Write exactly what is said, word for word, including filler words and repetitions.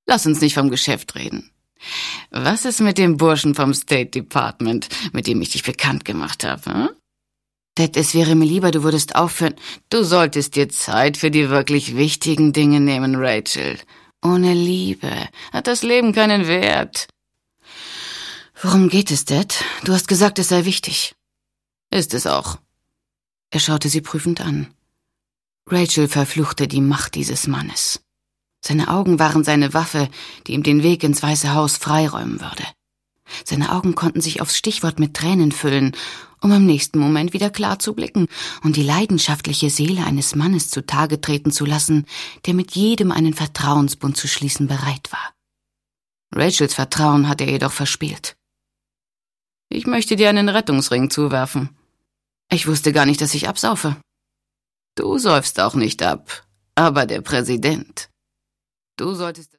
Lass uns nicht vom Geschäft reden. Was ist mit dem Burschen vom State Department, mit dem ich dich bekannt gemacht habe, hm? Dad, es wäre mir lieber, du würdest aufhören. Du solltest dir Zeit für die wirklich wichtigen Dinge nehmen, Rachel. Ohne Liebe hat das Leben keinen Wert. Worum geht es, Dad? Du hast gesagt, es sei wichtig. Ist es auch. Er schaute sie prüfend an. Rachel verfluchte die Macht dieses Mannes. Seine Augen waren seine Waffe, die ihm den Weg ins Weiße Haus freiräumen würde. Seine Augen konnten sich aufs Stichwort mit Tränen füllen, um im nächsten Moment wieder klar zu blicken und die leidenschaftliche Seele eines Mannes zutage treten zu lassen, der mit jedem einen Vertrauensbund zu schließen bereit war. Rachels Vertrauen hat er jedoch verspielt. Ich möchte dir einen Rettungsring zuwerfen. Ich wusste gar nicht, dass ich absaufe. Du säufst auch nicht ab, aber der Präsident. Du solltest